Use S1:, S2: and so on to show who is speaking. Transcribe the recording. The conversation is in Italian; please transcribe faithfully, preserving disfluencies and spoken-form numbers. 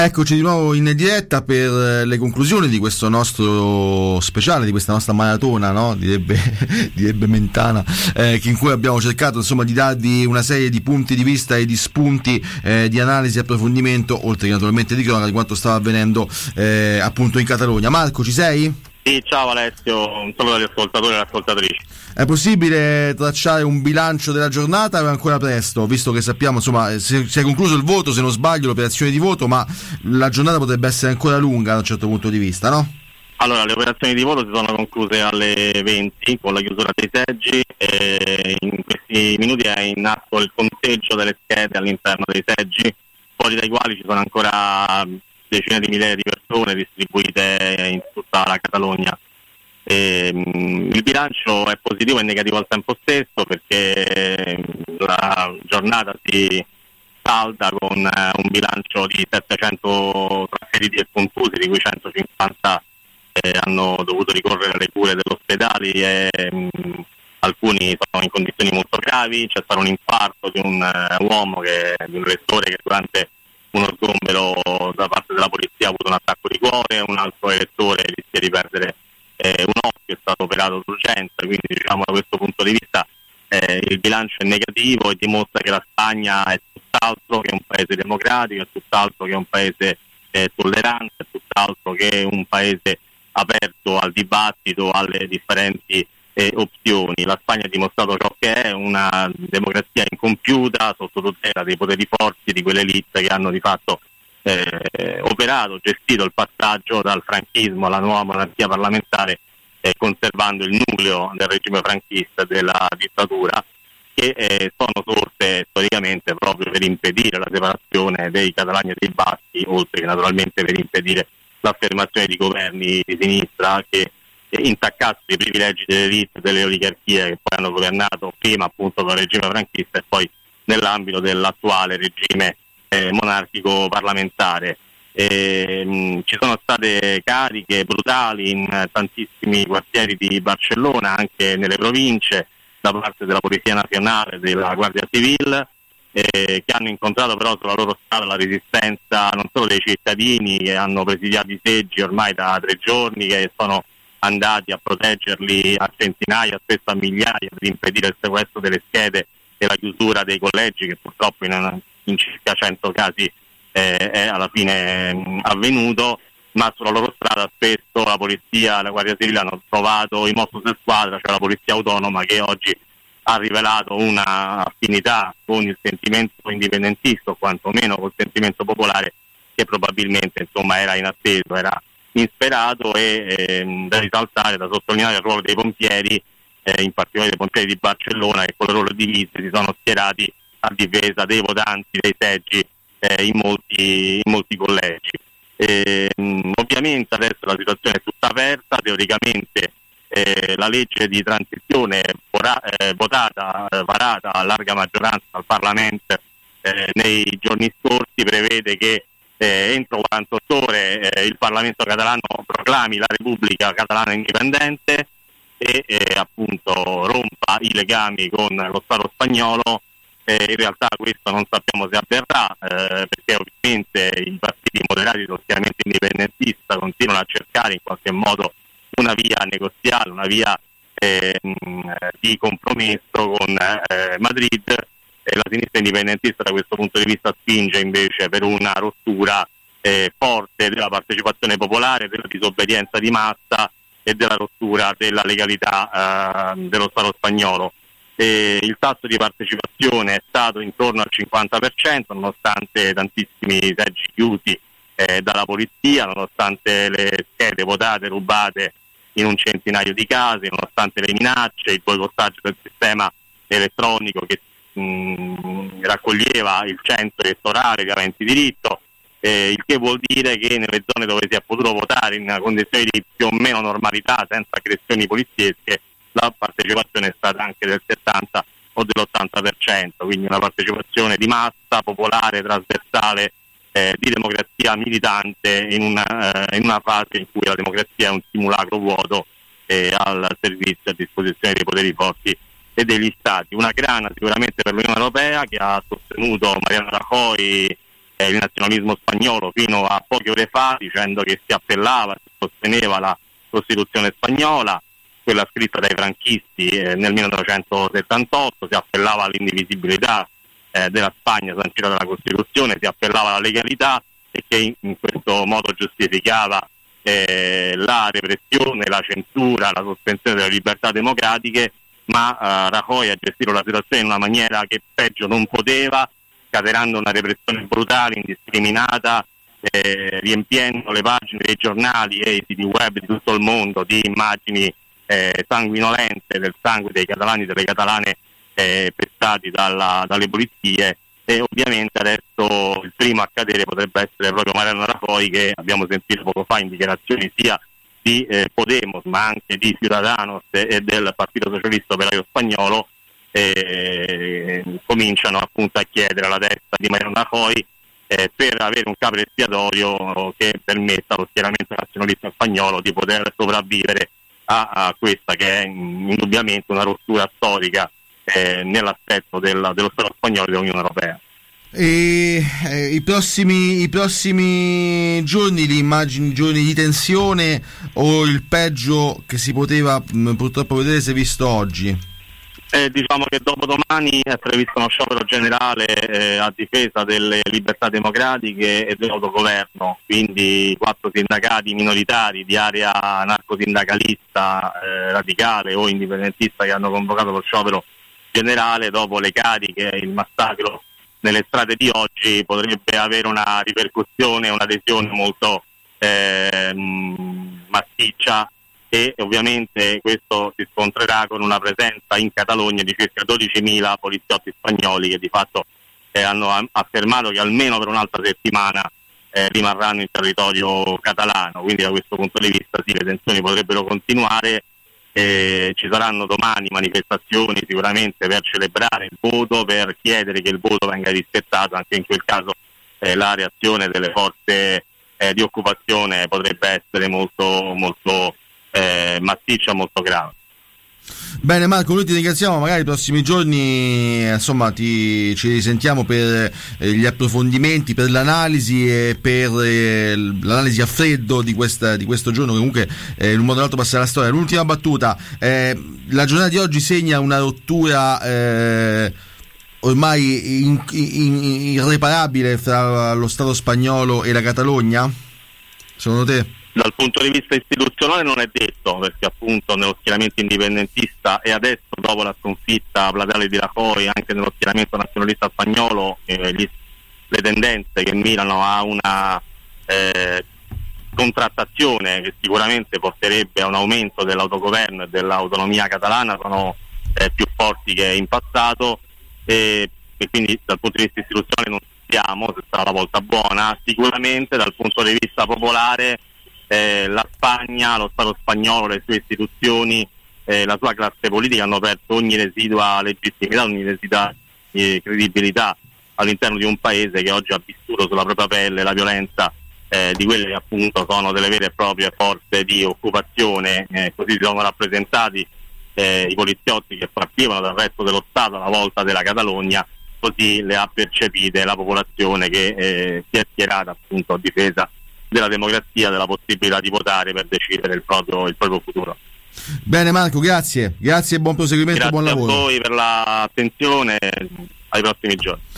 S1: Eccoci di nuovo in diretta per le conclusioni di questo nostro speciale, di questa nostra maratona, no? Direbbe, direbbe Mentana, eh, in cui abbiamo cercato insomma di darvi una serie di punti di vista e di spunti eh, di analisi e approfondimento, oltre che naturalmente di cronaca, di quanto stava avvenendo eh, appunto in Catalogna. Marco, ci sei?
S2: Sì, ciao Alessio, un saluto agli ascoltatori e alle ascoltatrici.
S1: È possibile tracciare un bilancio della giornata o è ancora presto? Visto che sappiamo, insomma, si, si è concluso il voto, se non sbaglio, l'operazione di voto, ma la giornata potrebbe essere ancora lunga da un certo punto di vista, no?
S2: Allora, le operazioni di voto si sono concluse alle venti con la chiusura dei seggi e in questi minuti è in atto il conteggio delle schede all'interno dei seggi, fuori dai quali ci sono ancora decine di migliaia di persone distribuite in tutta la Catalogna. E, mh, il bilancio è positivo e negativo al tempo stesso, perché la giornata si salda con eh, un bilancio di settecento tra feriti e contusi, di cui centocinquanta eh, hanno dovuto ricorrere alle cure dell'ospedale e mh, alcuni sono in condizioni molto gravi. C'è stato un infarto di un uh, uomo, che, di un rettore, che durante uno sgombero da parte della polizia ha avuto un attacco di cuore. Un altro elettore rischia di perdere eh, un occhio, è stato operato d'urgenza, quindi diciamo da questo punto di vista eh, il bilancio è negativo e dimostra che la Spagna è tutt'altro che un paese democratico, è tutt'altro che un paese eh, tollerante, è tutt'altro che un paese aperto al dibattito, alle differenti eh, opzioni. La Spagna ha dimostrato ciò che è, una democrazia incompiuta sotto tutela dei poteri forti di quelle elite che hanno di fatto eh, operato, gestito il passaggio dal franchismo alla nuova monarchia parlamentare, eh, conservando il nucleo del regime franchista e della dittatura, che eh, sono sorte storicamente proprio per impedire la separazione dei catalani e dei baschi, oltre che naturalmente per impedire l'affermazione di governi di sinistra che eh, intaccassero i privilegi delle elite e delle oligarchie che poi hanno governato prima appunto con il regime franchista e poi nell'ambito dell'attuale regime eh, monarchico parlamentare. E, mh, ci sono state cariche brutali in eh, tantissimi quartieri di Barcellona, anche nelle province, da parte della Polizia Nazionale e della Guardia Civile, eh, che hanno incontrato però sulla loro strada la resistenza non solo dei cittadini che hanno presidiato i seggi ormai da tre giorni, che sono andati a proteggerli a centinaia, spesso a migliaia, per impedire il sequestro delle schede e la chiusura dei collegi, che purtroppo in, in circa cento casi eh, è alla fine mh, avvenuto. Ma sulla loro strada spesso la polizia e la Guardia Civile hanno trovato i mostri del squadra, cioè la polizia autonoma, che oggi ha rivelato una affinità con il sentimento indipendentista, o quantomeno col sentimento popolare, che probabilmente insomma era inatteso, era insperato. E ehm, da risaltare, da sottolineare il ruolo dei pompieri, eh, in particolare dei pompieri di Barcellona, che con le loro divise si sono schierati a difesa dei votanti, dei seggi eh, in molti, in molti collegi. Eh, ovviamente adesso la situazione è tutta aperta. Teoricamente eh, la legge di transizione vora, eh, votata, eh, varata a larga maggioranza dal Parlamento eh, nei giorni scorsi prevede che eh, entro quarantotto ore eh, il Parlamento catalano proclami la Repubblica Catalana indipendente e eh, appunto rompa i legami con lo Stato spagnolo. Eh, in realtà questo non sappiamo se avverrà, eh, perché ovviamente i partiti moderati dello schieramento indipendentista continuano a cercare in qualche modo una via negoziale, una via eh, mh, di compromesso con eh, Madrid, e la sinistra indipendentista da questo punto di vista spinge invece per una rottura eh, forte della partecipazione popolare, della disobbedienza di massa e della rottura della legalità eh, dello Stato spagnolo. E il tasso di partecipazione è stato intorno al cinquanta per cento, nonostante tantissimi seggi chiusi eh, dalla polizia, nonostante le schede votate rubate in un centinaio di casi, nonostante le minacce, il boicottaggio del sistema elettronico che mh, raccoglieva il censo elettorale di aventi diritto, eh, il che vuol dire che nelle zone dove si è potuto votare in condizioni di più o meno normalità, senza aggressioni poliziesche, la partecipazione è stata anche del settanta o dell'ottanta per cento, quindi una partecipazione di massa, popolare, trasversale, eh, di democrazia militante in una, eh, in una fase in cui la democrazia è un simulacro vuoto eh, al servizio, a disposizione dei poteri forti e degli stati. Una grana sicuramente per l'Unione Europea, che ha sostenuto Mariano Rajoy eh, il nazionalismo spagnolo fino a poche ore fa, dicendo che si appellava, si sosteneva la Costituzione spagnola, quella scritta dai franchisti eh, nel millenovecentosettantotto, si appellava all'indivisibilità eh, della Spagna sancita dalla Costituzione, si appellava alla legalità, e che in, in questo modo giustificava eh, la repressione, la censura, la sospensione delle libertà democratiche, ma eh, Rajoy ha gestito la situazione in una maniera che peggio non poteva, scatenando una repressione brutale, indiscriminata, eh, riempiendo le pagine dei giornali e i siti web di tutto il mondo di immagini eh, sanguinolente del sangue dei catalani e delle catalane eh, pestati dalla, dalle polizie. E ovviamente adesso il primo a cadere potrebbe essere proprio Mariano Rajoy, che abbiamo sentito poco fa in dichiarazioni sia di eh, Podemos ma anche di Ciudadanos e del Partito Socialista Operaio Spagnolo, eh, cominciano appunto a chiedere alla testa di Mariano Rajoy eh, per avere un capo espiatorio che permetta allo schieramento nazionalista spagnolo di poter sopravvivere a, a questa che è indubbiamente una rottura storica Eh, nell'aspetto del, dello Stato spagnolo e dell'Unione Europea.
S1: E eh, i prossimi i prossimi giorni li immagini giorni di tensione, o il peggio che si poteva mh, purtroppo vedere si è visto oggi?
S2: Eh, diciamo che dopo domani è previsto uno sciopero generale eh, a difesa delle libertà democratiche e dell'autogoverno, quindi quattro sindacati minoritari di area narcosindacalista, eh, radicale o indipendentista, che hanno convocato lo sciopero generale. Dopo le cariche e il massacro nelle strade di oggi potrebbe avere una ripercussione, un'adesione molto eh, massiccia, e ovviamente questo si scontrerà con una presenza in Catalogna di circa dodicimila poliziotti spagnoli, che di fatto eh, hanno affermato che almeno per un'altra settimana eh, rimarranno in territorio catalano. Quindi da questo punto di vista sì, le tensioni potrebbero continuare. Eh, ci saranno domani manifestazioni sicuramente per celebrare il voto, per chiedere che il voto venga rispettato. Anche in quel caso eh, la reazione delle forze eh, di occupazione potrebbe essere molto molto eh, massiccia, molto grave.
S1: Bene Marco, noi ti ringraziamo, magari i prossimi giorni insomma ti, ci risentiamo per eh, gli approfondimenti, per l'analisi e per eh, l'analisi a freddo di, questa, di questo giorno che comunque eh, in un modo o l'altro passerà la storia. L'ultima battuta, eh, la giornata di oggi segna una rottura eh, ormai in, in, irreparabile fra lo Stato spagnolo e la Catalogna, secondo te?
S2: Dal punto di vista istituzionale non è detto, perché appunto nello schieramento indipendentista e adesso dopo la sconfitta plateale di Rajoy anche nello schieramento nazionalista spagnolo eh, gli, le tendenze che mirano a una eh, contrattazione che sicuramente porterebbe a un aumento dell'autogoverno e dell'autonomia catalana sono eh, più forti che in passato, e, e quindi dal punto di vista istituzionale non sappiamo se sarà la volta buona. Sicuramente dal punto di vista popolare Eh, la Spagna, lo Stato spagnolo, le sue istituzioni, eh, la sua classe politica hanno perso ogni residua legittimità, ogni residua eh, credibilità all'interno di un paese che oggi ha vissuto sulla propria pelle la violenza eh, di quelle che appunto sono delle vere e proprie forze di occupazione. Eh, così si sono rappresentati eh, i poliziotti che partivano dal resto dello Stato alla volta della Catalogna, così le ha percepite la popolazione che eh, si è schierata appunto a difesa della democrazia, della possibilità di votare per decidere il proprio, il proprio futuro.
S1: Bene Marco, grazie, grazie e buon proseguimento,
S2: grazie
S1: buon lavoro.
S2: Grazie a voi per l'attenzione, ai prossimi giorni.